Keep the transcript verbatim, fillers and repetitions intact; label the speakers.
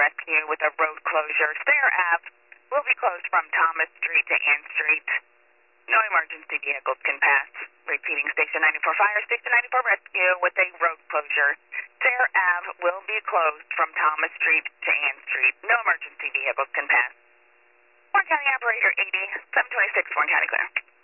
Speaker 1: Rescue with a road closure. Sayre Ave will be closed from Thomas Street to Ann Street. No emergency vehicles can pass. Repeating, Station ninety-four Fire, Station ninety-four Rescue with a road closure. Sayre Ave will be closed from Thomas Street to Ann Street. No emergency vehicles can pass. Warren County Operator eighty, seven twenty-six, Warren County clear.